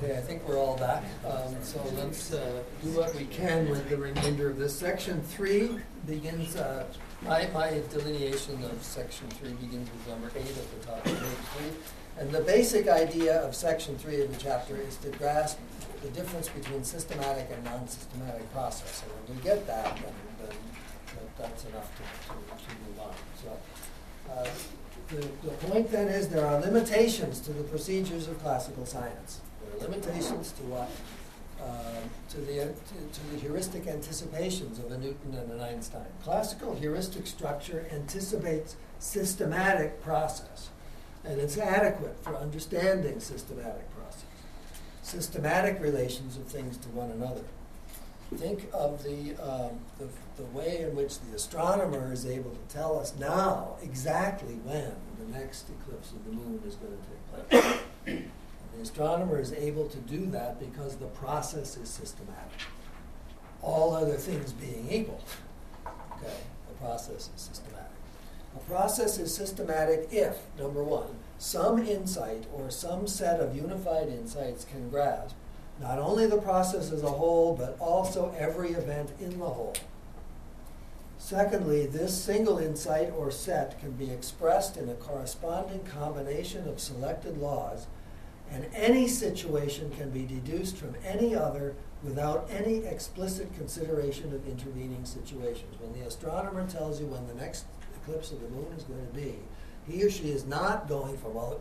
Okay, I think we're all back. So let's do what we can with the remainder of this. Section 3 begins, my delineation of Section 3 begins with number 8 at the top of page 3. And the basic idea of Section 3 of the chapter is to grasp the difference between systematic and non-systematic process. And when we get that, then that's enough to move on. So the point then is there are limitations to the procedures of classical science. There are limitations to what to the heuristic anticipations of a Newton and an Einstein. Classical heuristic structure anticipates systematic process, and it's adequate for understanding systematic process. Systematic relations of things to one another. Think of the way in which the astronomer is able to tell us now exactly when the next eclipse of the moon is going to take place. The astronomer is able to do that because the process is systematic. All other things being equal, okay, the process is systematic. A process is systematic if, number one, some insight or some set of unified insights can grasp not only the process as a whole, but also every event in the whole. Secondly, this single insight or set can be expressed in a corresponding combination of selected laws, and any situation can be deduced from any other without any explicit consideration of intervening situations. When the astronomer tells you when the next eclipse of the moon is going to be, he or she is not going from, well,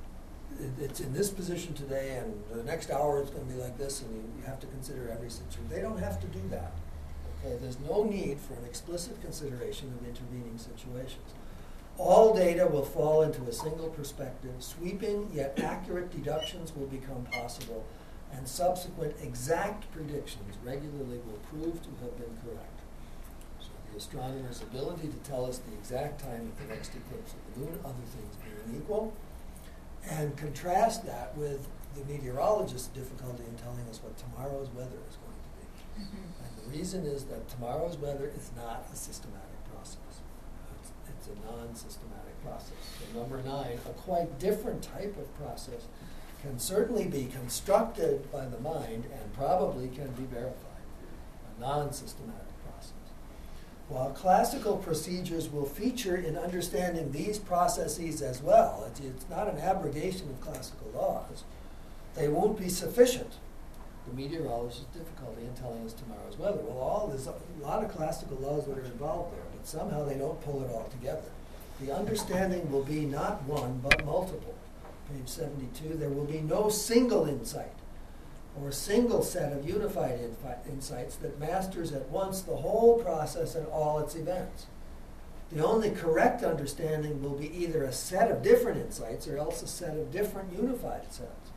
it's in this position today, and the next hour it's going to be like this, and you have to consider every situation. They don't have to do that. Okay? There's no need for an explicit consideration of intervening situations. All data will fall into a single perspective. Sweeping yet accurate deductions will become possible, and subsequent exact predictions regularly will prove to have been correct. So the astronomer's ability to tell us the exact time of the next eclipse of the moon, other things being equal, and contrast that with the meteorologist's difficulty in telling us what tomorrow's weather is going to be. Mm-hmm. And the reason is that tomorrow's weather is not a systematic process. It's a non-systematic process. So number 9, a quite different type of process can certainly be constructed by the mind and probably can be verified. A non-systematic process. While classical procedures will feature in understanding these processes as well, it's not an abrogation of classical laws, they won't be sufficient. The meteorologist's difficulty in telling us tomorrow's weather. Well, there's a lot of classical laws that are involved there, but somehow they don't pull it all together. The understanding will be not one, but multiple. Page 72, there will be no single insight or single set of unified insights that masters at once the whole process and all its events. The only correct understanding will be either a set of different insights or else a set of different unified sets.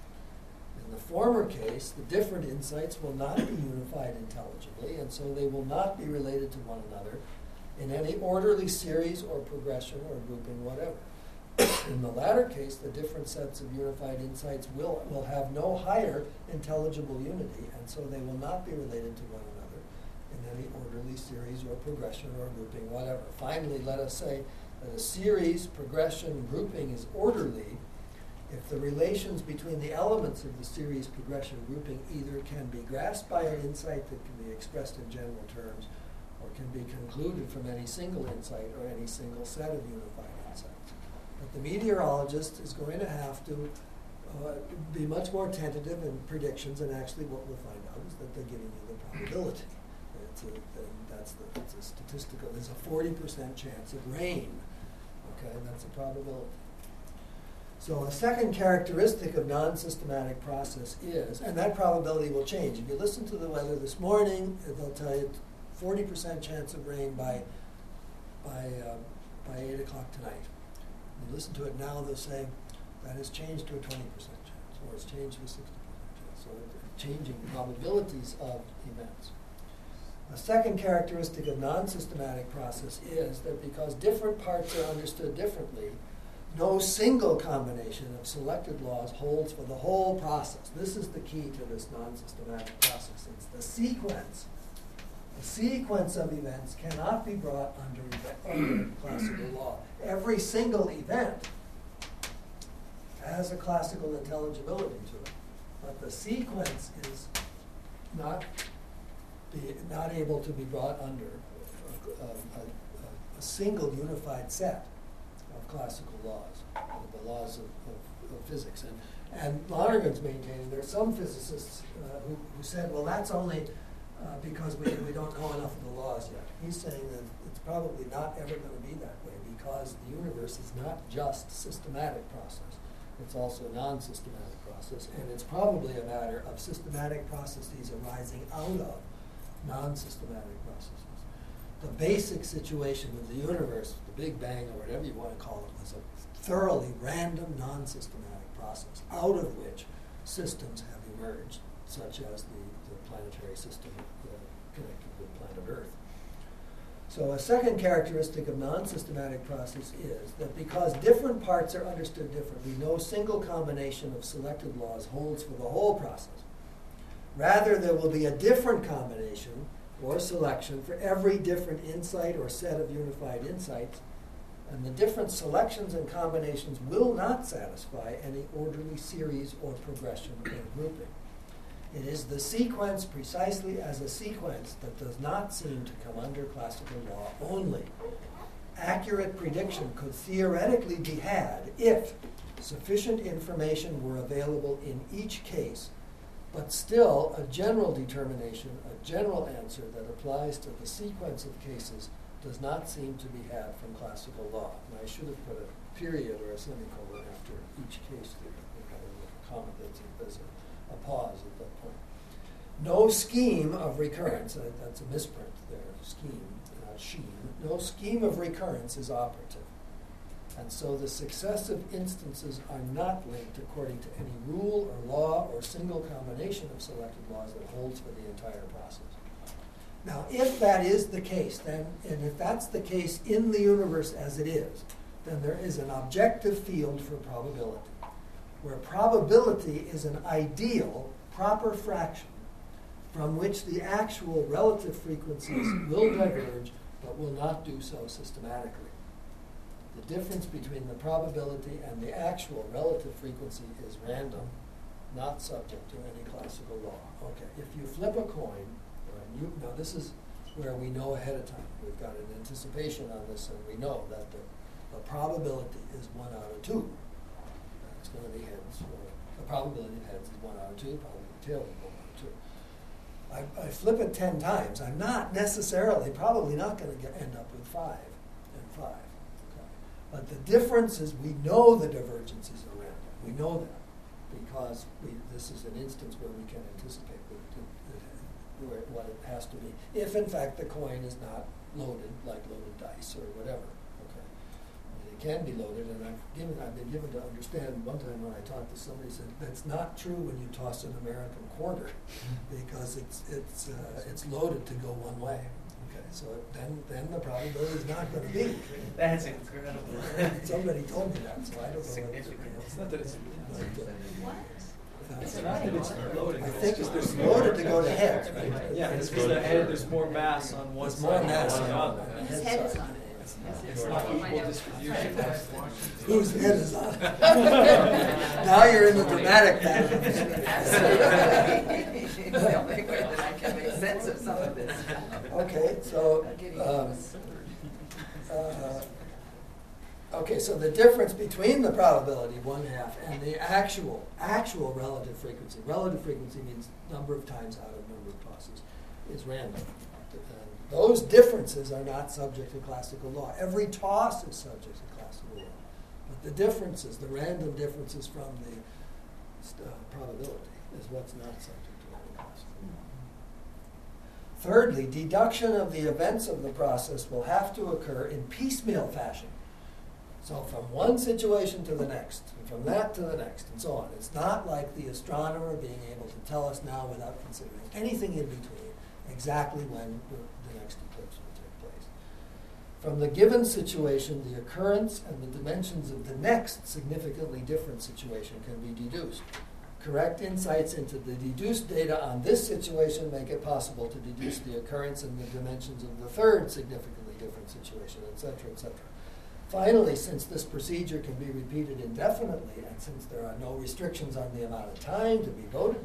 In the former case, the different insights will not be unified intelligibly, and so they will not be related to one another in any orderly series or progression or grouping, whatever. In the latter case, the different sets of unified insights will have no higher intelligible unity, and so they will not be related to one another in any orderly series or progression or grouping, whatever. Finally, let us say that a series, progression, grouping is orderly if the relations between the elements of the series, progression, grouping either can be grasped by an insight that can be expressed in general terms or can be concluded from any single insight or any single set of unified insights. But the meteorologist is going to have to be much more tentative in predictions, and actually what we'll find out is that they're giving you the probability. That's a statistical, there's a 40% chance of rain. Okay, that's a probability. So a second characteristic of non-systematic process is, and that probability will change. If you listen to the weather this morning, they'll tell you 40% chance of rain by 8 o'clock tonight. You listen to it now, they'll say that has changed to a 20% chance, or it's changed to a 60% chance. So it's changing probabilities of events. A second characteristic of non-systematic process is that because different parts are understood differently, no single combination of selected laws holds for the whole process. This is the key to this non-systematic process. It's the sequence. The sequence of events cannot be brought under classical law. Every single event has a classical intelligibility to it, but the sequence is not able to be brought under a single unified set of classical laws, the laws of physics. And Lonergan's maintaining there are some physicists who said, well, that's only because we don't know enough of the laws yet. He's saying that it's probably not ever going to be that way because the universe is not just systematic process. It's also a non-systematic process, and it's probably a matter of systematic processes arising out of non-systematic processes. The basic situation of the universe, the Big Bang, or whatever you want to call it, was a thoroughly random, non-systematic process, out of which systems have emerged, such as the planetary system connected with the planet Earth. So a second characteristic of non-systematic process is that because different parts are understood differently, no single combination of selected laws holds for the whole process. Rather, there will be a different combination or selection for every different insight or set of unified insights, and the different selections and combinations will not satisfy any orderly series or progression or grouping. It is the sequence precisely as a sequence that does not seem to come under classical law only. Accurate prediction could theoretically be had if sufficient information were available in each case, but still a general determination, a general answer that applies to the sequence of cases does not seem to be had from classical law. And I should have put a period or a semicolon after each case there. A comment there's a pause at that point. No scheme of recurrence, that's a misprint there, scheme, not sheen. No scheme of recurrence is operative. And so the successive instances are not linked according to any rule or law or single combination of selected laws that holds for the entire process. Now, if that is the case, then, and if that's the case in the universe as it is, then there is an objective field for probability, where probability is an ideal, proper fraction from which the actual relative frequencies will diverge, but will not do so systematically. The difference between the probability and the actual relative frequency is random, not subject to any classical law. Okay, if you flip a coin, now this is where we know ahead of time. We've got an anticipation on this, and we know that the probability is 1 out of 2. It's going to be heads. The probability of heads is 1 out of 2. The probability of tails is 1 out of 2. I flip it 10 times. I'm not necessarily, probably not going to end up with 5 and 5. Okay. But the difference is we know the divergences are random. We know that because this is an instance where we can anticipate what it has to be. If in fact the coin is not loaded like loaded dice or whatever. Okay. It can be loaded, and I've been given to understand one time when I talked to somebody said that's not true when you toss an American quarter because it's loaded to go one way. Okay, so then the probability is not going to be. That's incredible. Somebody told me that, so I don't know. It's not that it's What? it's not that it's loaded. I think it's loaded to go to heads, right? Yeah, it's because the head, there's more mass on one There's side. more mass than on the one other. His head is on it. It's not equal distribution. Whose head is on it? Now you're in the dramatic pattern. The only way that I can make sense of some of this. Okay, so okay, so the difference between the probability 1/2 and the actual relative frequency. Relative frequency means number of times out of number of tosses is random. And those differences are not subject to classical law. Every toss is subject to classical law. But the differences, the random differences from the probability is what's not subject to any classical law. Thirdly, deduction of the events of the process will have to occur in piecemeal fashion. So from one situation to the next, and from that to the next, and so on. It's not like the astronomer being able to tell us now without considering anything in between exactly when the next eclipse will take place. From the given situation, the occurrence and the dimensions of the next significantly different situation can be deduced. Correct insights into the deduced data on this situation make it possible to deduce the occurrence and the dimensions of the third significantly different situation, etc., etc. Finally, since this procedure can be repeated indefinitely, and since there are no restrictions on the amount of time to be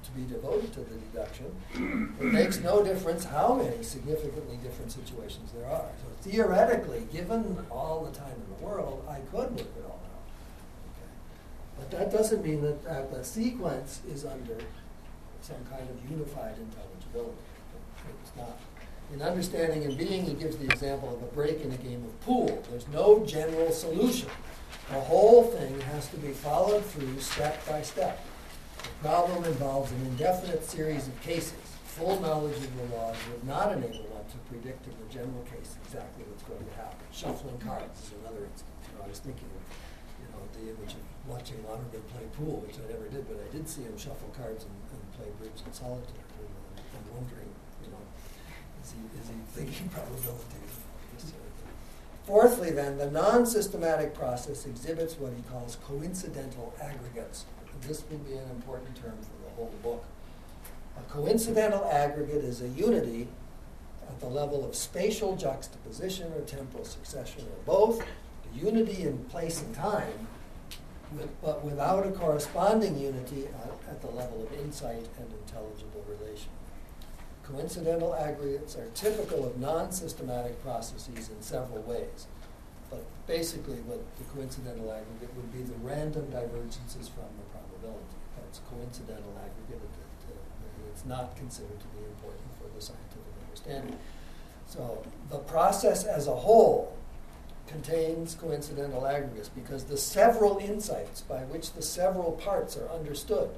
to be devoted to the deduction, it makes no difference how many significantly different situations there are. So theoretically, given all the time in the world, I could work it all out. Okay. But that doesn't mean that the sequence is under some kind of unified intelligibility. It's not. In Understanding and Being, he gives the example of a break in a game of pool. There's no general solution. The whole thing has to be followed through step by step. The problem involves an indefinite series of cases. Full knowledge of the laws would not enable one to predict in the general case exactly what's going to happen. Shuffling cards is another instance. I was thinking of, the image of watching Lonergan play pool, which I never did, but I did see him shuffle cards and play bridge and solitaire. And I'm wondering, is he thinking probabilities? Fourthly, then, the non-systematic process exhibits what he calls coincidental aggregates. And this will be an important term for the whole book. A coincidental aggregate is a unity at the level of spatial juxtaposition or temporal succession, or both, a unity in place and time, but without a corresponding unity at the level of insight and intelligible relation. Coincidental aggregates are typical of non-systematic processes in several ways. But basically what the coincidental aggregate would be the random divergences from the probability. That's coincidental aggregate. It's not considered to be important for the scientific understanding. So the process as a whole contains coincidental aggregates because the several insights by which the several parts are understood,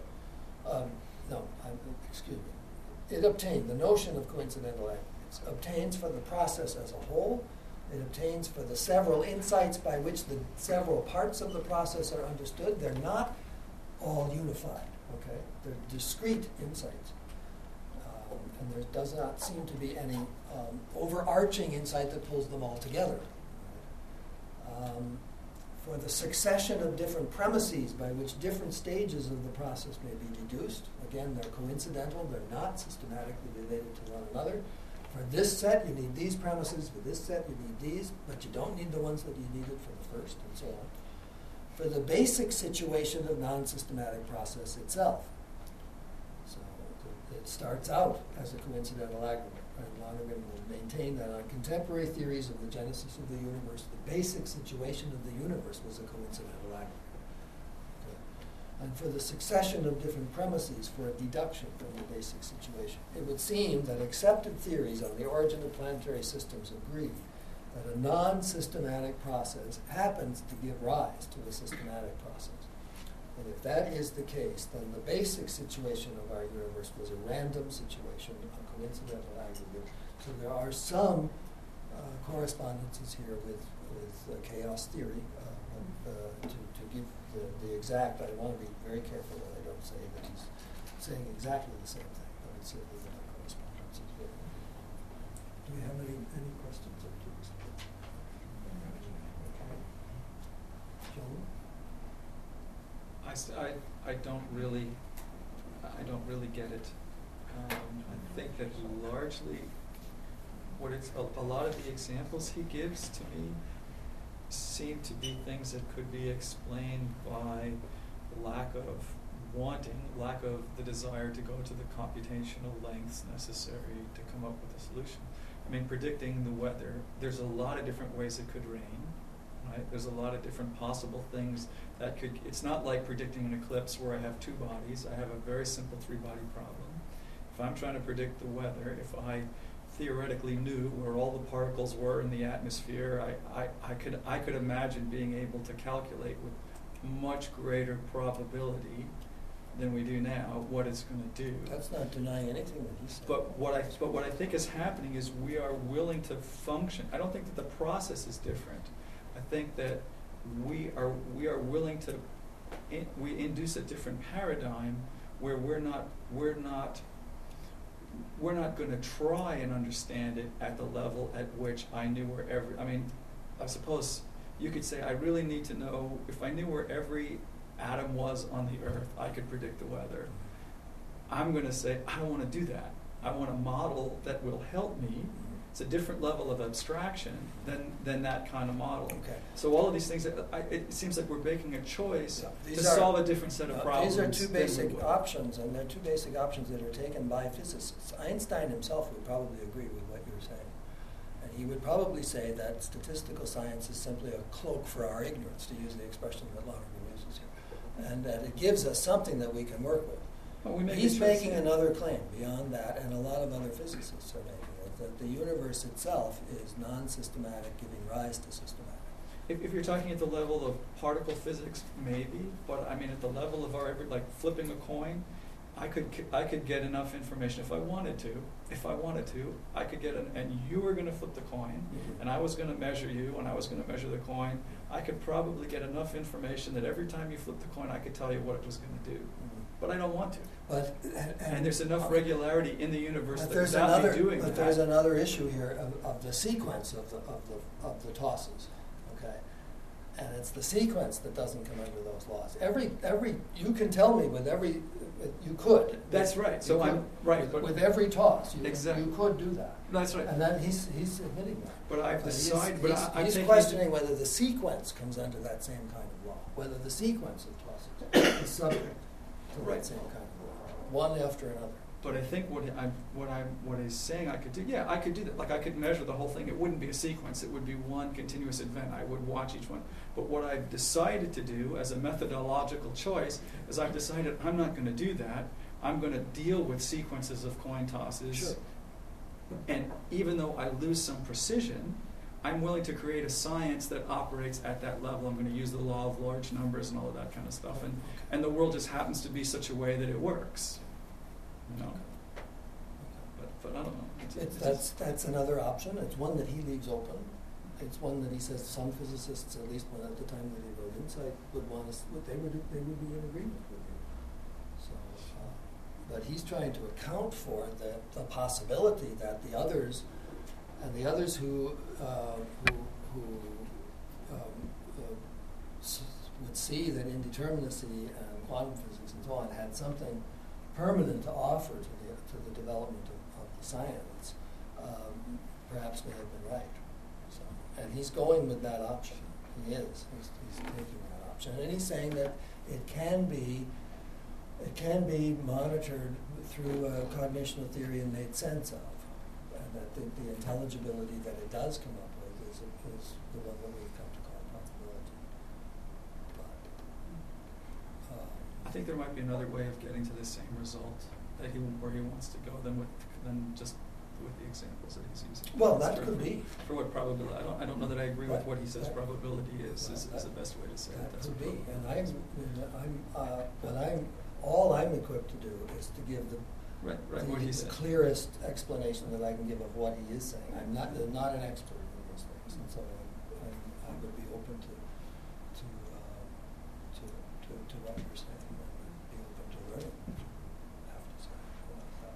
it obtained, the notion of coincidental aggregates obtains for the process as a whole, it obtains for the several insights by which the several parts of the process are understood. They're not all unified, okay? They're discrete insights. And there does not seem to be any overarching insight that pulls them all together. For the succession of different premises by which different stages of the process may be deduced, again, they're coincidental, they're not systematically related to one another. For this set, you need these premises. For this set, you need these, but you don't need the ones that you needed for the first, and so on. For the basic situation of non-systematic process itself. So it starts out as a coincidental aggregate. And Lonergan will maintain that on contemporary theories of the genesis of the universe, the basic situation of the universe was a coincidental aggregate. Okay. And for the succession of different premises for a deduction from the basic situation, it would seem that accepted theories on the origin of planetary systems agree that a non-systematic process happens to give rise to a systematic process. And if that is the case, then the basic situation of our universe was a random situation, a coincidental aggregate. So there are some correspondences here with chaos theory. To give the exact, I want to be very careful that I don't say that he's saying exactly the same thing, but it's certainly there are correspondences with it. Do we have any questions up to this? Okay. Joan? I don't really get it. I think that largely, a lot of the examples he gives to me seem to be things that could be explained by lack of the desire to go to the computational lengths necessary to come up with a solution. I mean, predicting the weather, there's a lot of different ways it could rain. Right? There's a lot of different possible things that could, it's not like predicting an eclipse where I have two bodies. I have a very simple three-body problem. If I'm trying to predict the weather, if I theoretically knew where all the particles were in the atmosphere, I could imagine being able to calculate with much greater probability than we do now what it's going to do. That's not denying anything that he said. But what I think is happening is we are willing to function. I don't think that the process is different. I think that we are willing to we induce a different paradigm where we're not going to try and understand it at the level at which I knew where every. I mean, I suppose you could say I really need to know if I knew where every atom was on the Earth, I could predict the weather. I'm going to say I don't want to do that. I want a model that will help me It's a different level of abstraction than that kind of model. Okay. So all of these things, it seems like we're making a choice Yeah, to solve a different set of problems. These are two than we basic would. options, and they're two basic options that are taken by physicists. Einstein himself would probably agree with what you're saying. And he would probably say that statistical science is simply a cloak for our ignorance, to use the expression that Lonergan uses here. And that it gives us something that we can work with. Well, we make a He's choice, making yeah. another claim beyond that, and a lot of other physicists are making it, that the universe itself is non-systematic, giving rise to systematic. If you're talking at the level of particle physics, maybe, but I mean at the level of our like flipping a coin, I could get enough information if I wanted to. I could get and you were going to flip the coin, Mhm. and I was going to measure you, and I was going to measure the coin. I could probably get enough information that every time you flip the coin, I could tell you what it was going to do. Mhm. But I don't want to. But, And there's enough regularity in the universe But that there's without another, me doing but that. there's another issue here of the sequence of the tosses, okay? And it's the sequence that doesn't come under those laws. You can tell me with every, you could. That's right. So You I'm could. right, but With every toss, Exactly. you could do that. that's right. And then he's admitting that. But I've But decided. He's questioning whether the sequence comes under that same kind of law, whether the sequence of tosses is subject to Right. that same kind of law, one after another. But I think what he's saying I could do, yeah, I could do that. Like I could measure the whole thing. It wouldn't be a sequence. It would be one continuous event. I would watch each one. But what I've decided to do as a methodological choice is I've decided I'm not going to do that. I'm going to deal with sequences of coin tosses. Sure. And even though I lose some precision, I'm willing to create a science that operates at that level. I'm going to use the law of large numbers and all of that kind of stuff. And the world just happens to be such a way that it works. You know? But I don't know. That's another option. It's one that he leaves open. It's one that he says some physicists, at least when at the time that he wrote Insight, would want us. They would be in agreement with you. So, but he's trying to account for the possibility that the others, and the others who would see that indeterminacy and quantum physics and so on had something permanent to offer to the development of the science, perhaps may have been right. So, and he's going with that option. He is. He's taking that option, and he's saying that it can be monitored through cognitional theory and made sense of, and that the intelligibility that it does come up with is the one that we've come to call probability. But I think there might be another way of getting to the same result that where he wants to go than just with the examples that he's using. well, that could be. For what probability? I don't know that I agree with what he says Right. probability is the best way to say it. That That's could what be, probability and all I'm equipped to do is to give Right, what he the said. clearest explanation that I can give of what he is saying. I'm not an expert in these things, and so I would be open to what you're saying, and be open to learning what you have to say about that.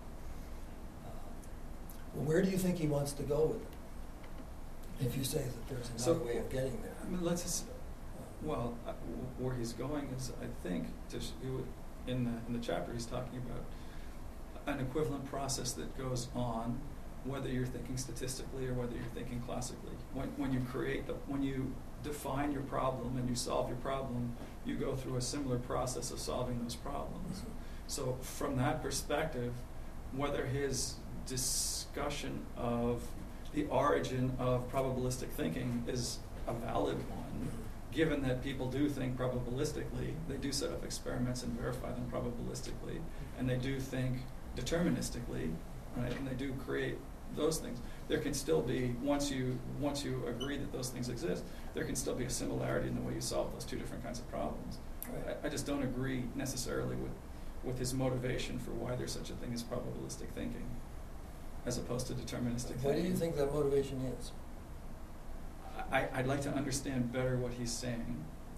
Well, where do you think he wants to go with it? If you say that there's another way of getting there. I mean, let's just, well, where he's going is, I think, in the chapter he's talking about an equivalent process that goes on, whether you're thinking statistically or whether you're thinking classically. When you define your problem and you solve your problem, you go through a similar process of solving those problems. Mhm. So from that perspective, whether his discussion of the origin of probabilistic thinking is a valid one, given that people do think probabilistically, they do set up experiments and verify them probabilistically, and they do think deterministically, right? And they do create those things. There can still be, once you agree that those things exist, there can still be a similarity in the way you solve those two different kinds of problems. Right. I just don't agree necessarily with his motivation for why there's such a thing as probabilistic thinking, as opposed to deterministic thinking. What do you think that motivation is? I'd like to understand better what he's saying.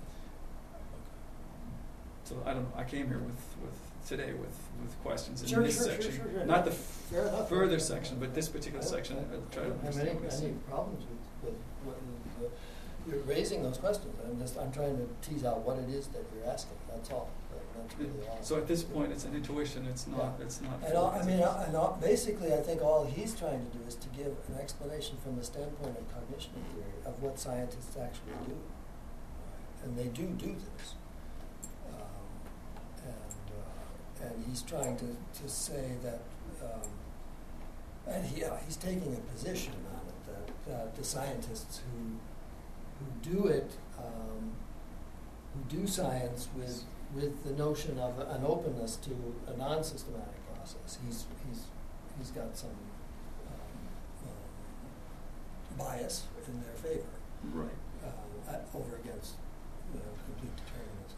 So I don't know. I came here today with questions in this section, Sure. not the Fair enough. further section, but this particular section. I'll try to I don't have understand what he's any saying. problems with what you're raising those questions. I'm trying to tease out what it is that you're asking. That's all. that's really all. So at this point, it's an intuition, it's not, Yeah. it's not. And basically, I think all he's trying to do is to give an explanation from the standpoint of cognition theory of what scientists actually do. And they do this. And he's trying to say that, he's taking a position on it, that the scientists who do it, who do science with the notion of an openness to a non-systematic process, he's got some bias in their favor. Right. Over against complete determinism.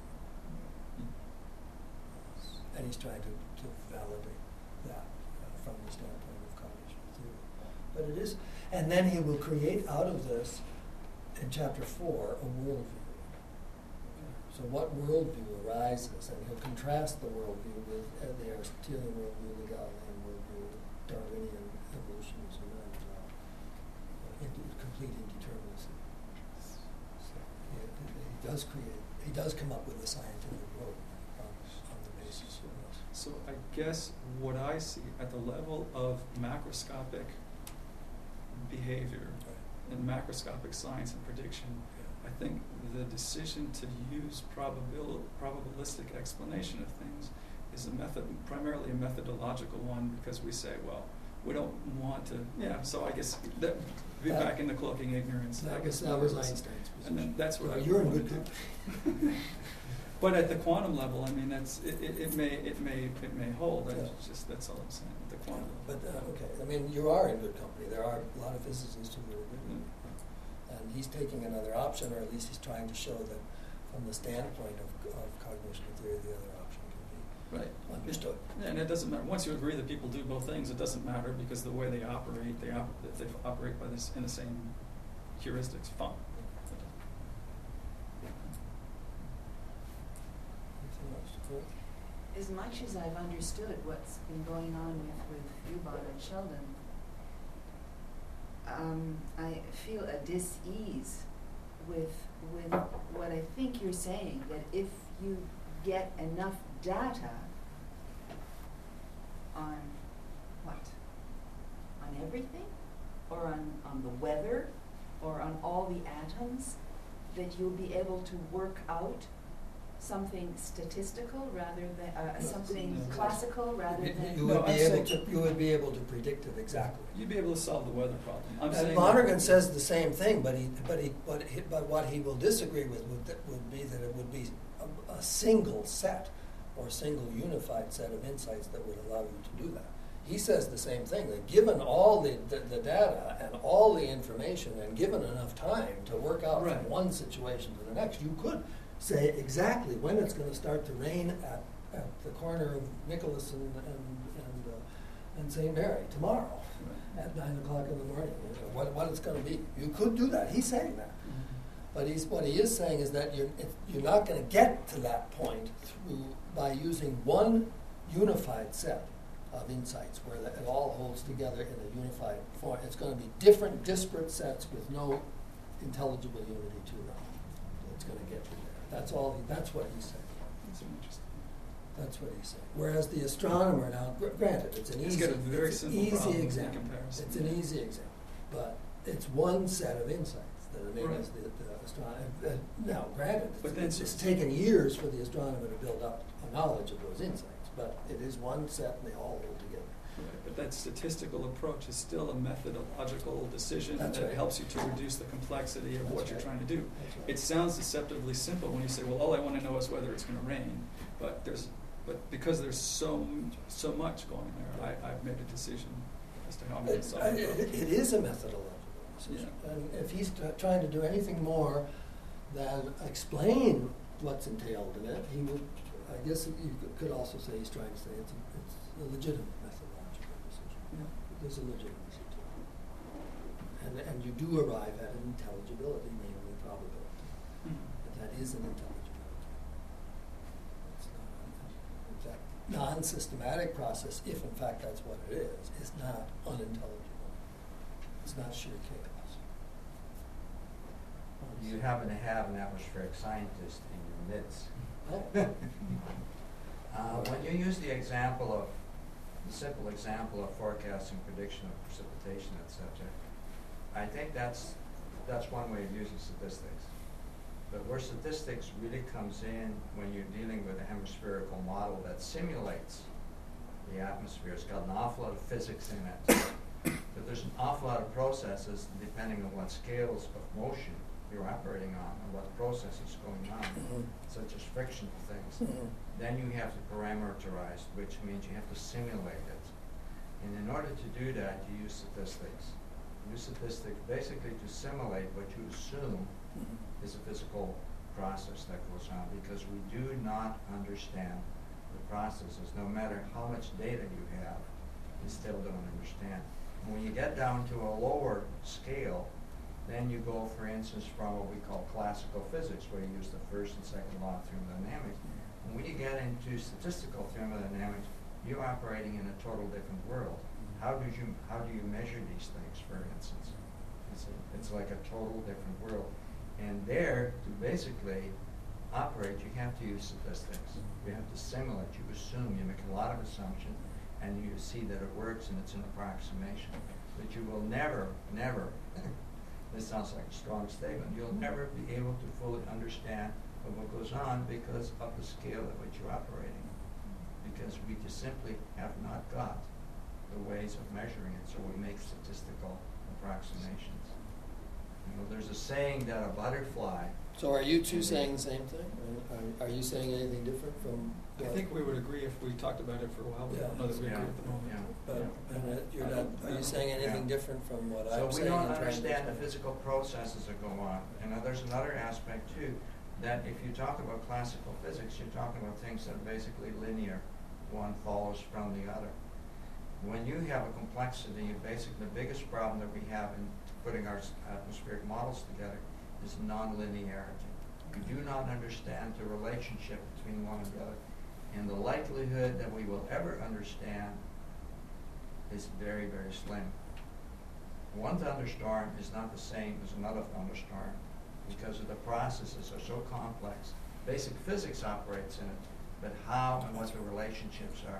And he's trying to validate that from the standpoint of cognition theory. But it is, and then he will create out of this, in chapter 4, a worldview. So what worldview arises, and he'll contrast the worldview with the Aristotelian worldview, the Galilean worldview, Darwinian evolutionism, and complete indeterminacy. So he does come up with a scientific worldview on the basis of this. So I guess what I see at the level of macroscopic behavior and macroscopic science and prediction, I think the decision to use probabilistic explanation of things is primarily a methodological one, because we say, well, we don't want to, so I guess be back in the cloaking ignorance. I guess that was Einstein's position. And that's what you're in good company. But at the quantum level, I mean, it may hold. That's all I'm saying. At the quantum level. But okay, I mean, you are in good company. There are a lot of physicists who are good, and he's taking another option, or at least he's trying to show that from the standpoint of cognition theory, the other option can be understood. Yeah, and it doesn't matter. Once you agree that people do both things, it doesn't matter, because the way they operate, they operate by this in the same heuristics. Fine. As much as I've understood what's been going on with Fubon and Sheldon, I feel a dis-ease with what I think you're saying, that if you get enough data on what? On everything? Or on the weather? Or on all the atoms? That you'll be able to work out something statistical rather than something classical rather than. You would be able to predict it exactly. You'd be able to solve the weather problem. I'm And saying Lonergan says the same thing, but what he will disagree with would be that it would be a single set or single unified set of insights that would allow you to do that. He says the same thing, that given all the data and all the information and given enough time to work out from one situation to the next, you could say exactly when it's going to start to rain at the corner of Nicholas and St. Mary tomorrow at 9 o'clock in the morning. What it's going to be. You could do that. He's saying that. But what he is saying is that you're not going to get to that point by using one unified set of insights where it all holds together in a unified form. It's going to be different, disparate sets with no intelligible unity to them. It's going to get you there. That's what he's saying. That's interesting. That's what he's saying. Whereas the astronomer, now, granted, it's an easy example. It's an easy example, but it's one set of insights that enables the astronomer. Now, granted, it's taken years for the astronomer to build up a knowledge of those insights, but it is one set, and they all hold together. Right, but that statistical approach is still a methodological decision that helps you to reduce the complexity of what you're trying to do. It sounds deceptively simple when you say, well, all I want to know is whether it's going to rain, but because there's so much going there, I've made a decision as to how I'm going to solve it. It is a methodological decision. Yeah. And if he's trying to do anything more than explain what's entailed in it, he would, I guess you could also say he's trying to say it's a legitimate methodological decision. Yeah. There's a legitimacy to it. And you do arrive at an intelligibility, namely probability. But that is an intelligibility. It's not in fact, non-systematic process, if in fact that's what it is not unintelligible. It's not sheer chaos. You happen to have an atmospheric scientist in your midst. Oh. When you use the simple example of forecasting, prediction of precipitation, etc., I think that's one way of using statistics. But where statistics really comes in when you're dealing with a hemispherical model that simulates the atmosphere, it's got an awful lot of physics in it. But there's an awful lot of processes depending on what scales of motion you're operating on and what process is going on, such as frictional things. Then you have to parameterize, which means you have to simulate it. And in order to do that, you use statistics. You use statistics basically to simulate what you assume is a physical process that goes on, because we do not understand the processes. No matter how much data you have, you still don't understand. And when you get down to a lower scale, then you go, for instance, from what we call classical physics, where you use the first and second law of thermodynamics. And when you get into statistical thermodynamics, you're operating in a total different world. How do you measure these things, for instance? It's like a total different world. And there, to basically operate, you have to use statistics. You have to simulate. You assume. You make a lot of assumptions, and you see that it works, and it's an approximation. But you will never, this sounds like a strong statement, you'll never be able to fully understand what goes on because of the scale at which you're operating. Because we just simply have not got the ways of measuring it, so we make statistical approximations. You know, there's a saying that a butterfly... So are you two saying the same thing? Are you saying anything different from... I think we would agree if we talked about it for a while. We don't know that we agree at the moment. But are you saying anything different from what I'm saying? So we don't understand the physical processes that go on. And there's another aspect too, that if you talk about classical physics, you're talking about things that are basically linear. One follows from the other. When you have a complexity, the biggest problem that we have in putting our atmospheric models together is nonlinearity. We do not understand the relationship between one and the other. And the likelihood that we will ever understand is very, very slim. One thunderstorm is not the same as another thunderstorm because of the processes are so complex. Basic physics operates in it, but how and what the relationships are.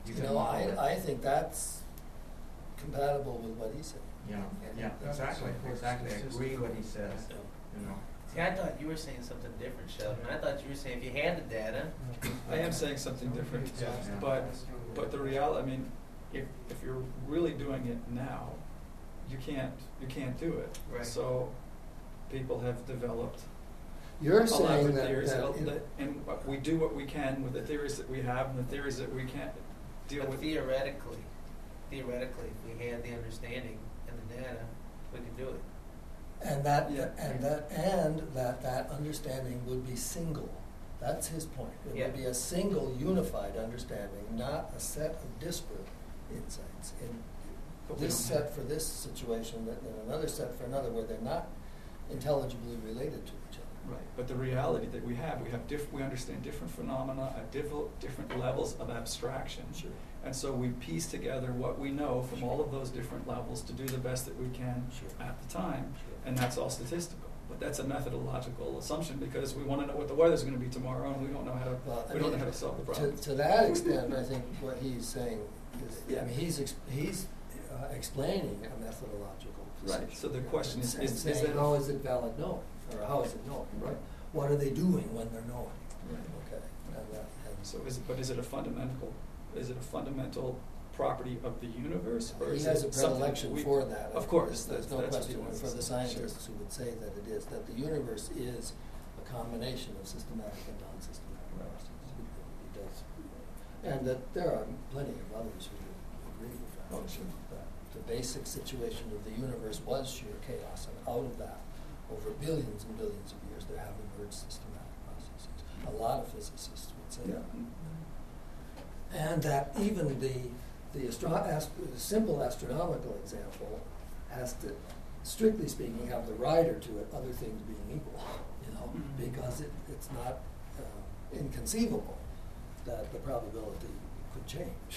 I think that's compatible with what he said. Yeah, exactly. I agree what he says. You know. See, I thought you were saying something different, Sheldon. I thought you were saying if you had the data. I am saying something different, Yeah. but the reality, I mean, if you're really doing it now, you can't do it. Right. So people have developed You're a lot saying of that, theories, that and we do what we can with the theories that we have and the theories that we can't deal But with. theoretically, if we had the understanding and the data, we could do it. that understanding would be single. That's his point. It Yeah. would be a single unified understanding, not a set of disparate insights. In But we this don't set for this situation, and another set for another, where they're not intelligibly related to each other. Right, but the reality that we understand different phenomena at different levels of abstraction. Sure. And so we piece together what we know from all of those different levels to do the best that we can Sure. at the time, Sure. and that's all statistical. But that's a methodological assumption because we want to know what the weather's going to be tomorrow, and we don't know how to Well, I we don't know mean, how to solve the problem. To that extent, I think what he's saying is, Yeah. I mean, he's explaining a methodological position. Right. So the question is saying, that how is it valid knowing, or how is it known? Right. What are they doing when they're knowing? Right. Okay. And so is it a fundamental property of the universe, or he is has it a something predilection we, for that. Of course, There's no that's what he question wants for to the say. scientists who would say that it is, that the universe is a combination of systematic and non-systematic Right. processes. He does, and that there are plenty of others who would agree with that. Oh, sure. That the basic situation of the universe was sheer chaos, and out of that, over billions and billions of years, there have emerged systematic processes. A lot of physicists would say Yeah. that. And that even the simple astronomical example has to, strictly speaking, have the rider to it, other things being equal, Mhm. because it's not inconceivable that the probability could change.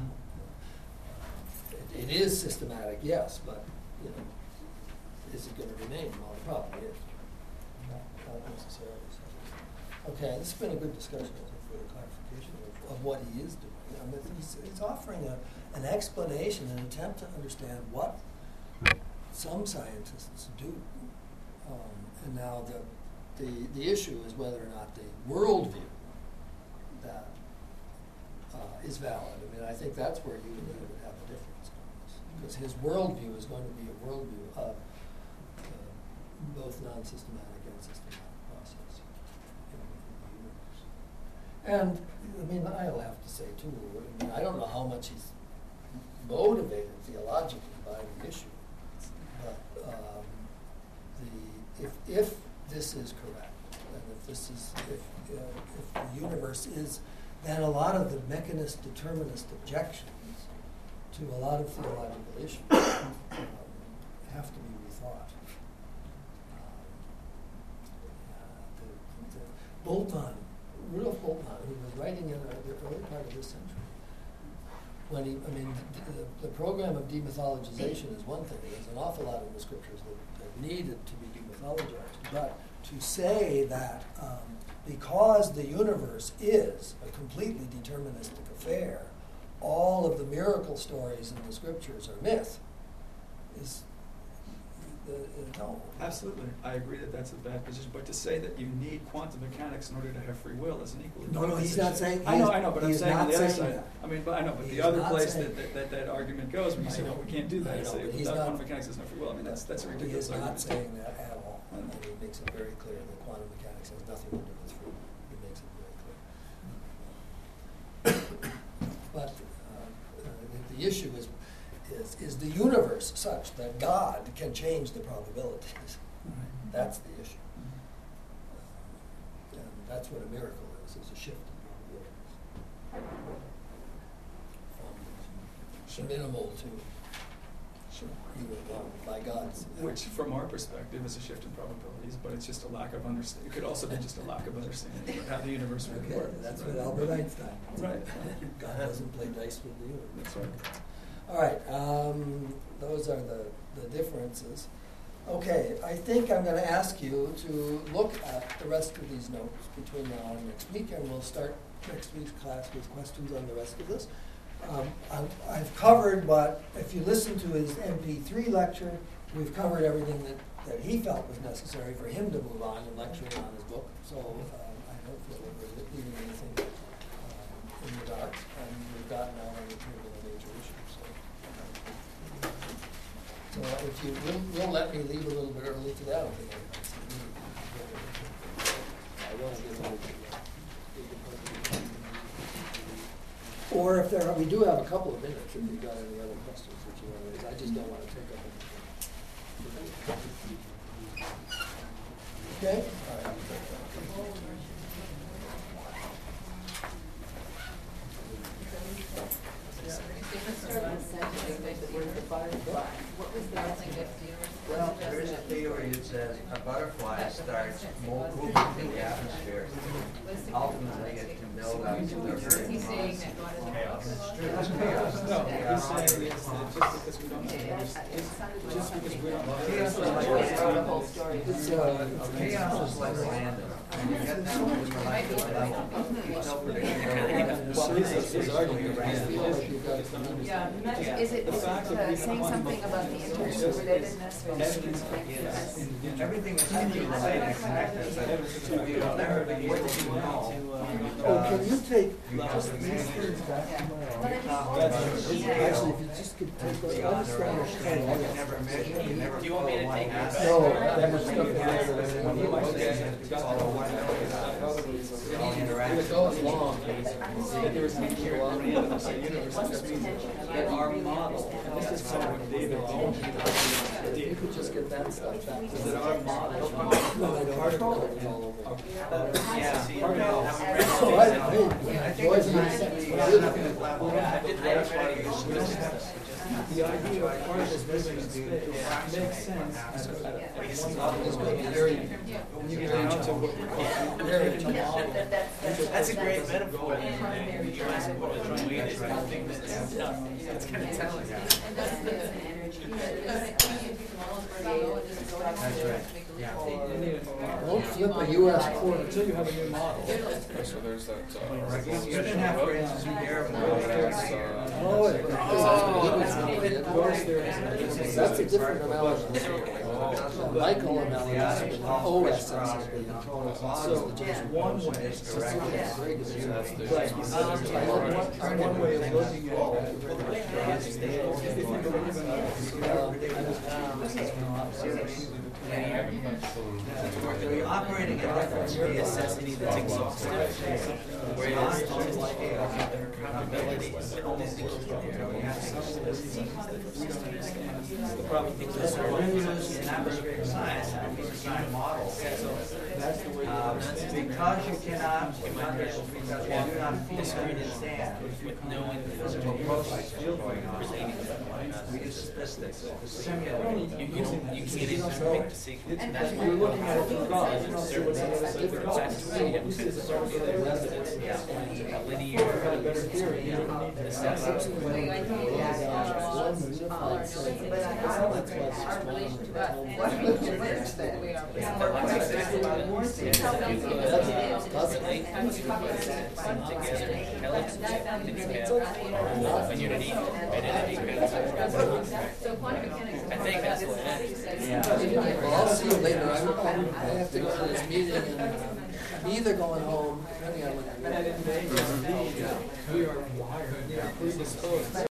It is systematic, yes, but is it going to remain? Well, it probably is. Not necessarily. So. Okay, this has been a good discussion. I think. for the clarification of what he is doing. I mean, he's offering an explanation, an attempt to understand what some scientists do. And now the issue is whether or not the worldview that is valid. I mean, I think that's where you and me would have a difference on this. Because his worldview is going to be a worldview of both non-systematic and systematic process in the universe. And, I mean, I'll have to say, too, I mean, I don't know how much he's motivated theologically by the issue. But if this is correct, and if the universe is, then a lot of the mechanist determinist objections to a lot of theological issues have to be rethought. Bolton, Rudolf Bolton, who was writing in the early part of this century, the program of demythologization is one thing. There's an awful lot in the scriptures that needed to be demythologized. But to say that because the universe is a completely deterministic affair, all of the miracle stories in the scriptures are myth is no. Absolutely, I agree that that's a bad position. But to say that you need quantum mechanics in order to have free will is an equally No, bad he's position. not saying. I know, but I'm he's saying on not the other saying side. that. I mean, but I know, but He's the other not place saying that argument goes when you I say, know. well, we can't do that. I I know, say, but he's without not- quantum mechanics, there's no free will. I mean, that's a He ridiculous is not argument. saying that at all. I know. And he makes it very clear that quantum mechanics has nothing to do with free will. He makes it very clear. But the issue is the universe such that God can change the probabilities? That's the issue. And that's what a miracle is a shift in probabilities. From minimal to even one by God's. Which, from our perspective, is a shift in probabilities, but it's just a lack of understanding. It could also be just a lack of understanding of how the universe really Okay, works. that's what Albert Einstein. Right. God doesn't play dice with the universe. That's right. All right, those are the differences. Okay, I think I'm going to ask you to look at the rest of these notes between now and next week, and we'll start next week's class with questions on the rest of this. I've covered what, if you listen to his MP3 lecture, we've covered everything that he felt was necessary for him to move on and lecturing on his book. So I don't feel that we're leaving anything in the dark, and we've gotten out on the table the major issues. So if you will let me leave a little bit early to that, I think I want to give a little bit. Or if we do have a couple of minutes, if you've got any other questions that you want to raise. I just don't want to take up any. Okay? All right. Well, there's a theory that says a butterfly starts moving through the atmosphere. Ultimately, it can build up to a very chaos. It's true, it's chaos. No, he's saying it's just because we don't understand. Just because we don't Chaos is like chaos is like random. And you get down to the molecular level, there's no predictability. Well, his argument Yeah, is it saying something about the interrelatedness or the Everything is interrelated and connected. You'll never be able to know. Oh, can you take just these things back to my office? Actually, if you just could take those, I just don't understand. You never measure, you never. Do you want me to take it? No, that was stuff that it goes long. Our model, and this is some of what David Bohm If you could just get that stuff back. is that our model, No, I don't. It's all over. Yeah, see, Our now model- we read Oh, all I these out. think boys make sense. the idea of particles moving in space makes sense at one level. It's going to be very, When you get down to what we're calling very That's a great metaphor. You're asking what was wrong with it. I think that's kind of telling. That's right. Yeah. Don't flip a US quarter. Until you have a new model. So there's that. You didn't have, for instance, a year of Oh, That's a different analogy. Michael analogy is OS. So just one way. Yeah. Right, you see, one way of looking at it. Well, the way I understand it, if you believe in So you're operating at reference the necessity that's exhaustive, whereas things like accountability is always the key there. We have The problem is So when you use an atmospheric science, and a piece of science model, that's the way because you cannot, because you do not fully understand with no the physical process going on, we use statistics to simulate. you can get into make the sequence. And That's that's You're why looking at it from God, you don't see what's on the other side of the God. a linear Got a better theory, you don't need to. Our relation to us, and we converse that we are. Immunity, identity. So quantum mechanics. I think that's what it is. Well, I'll see you later. I have to go to this meeting and I'm either going home, depending on when I We are wired, predisposed.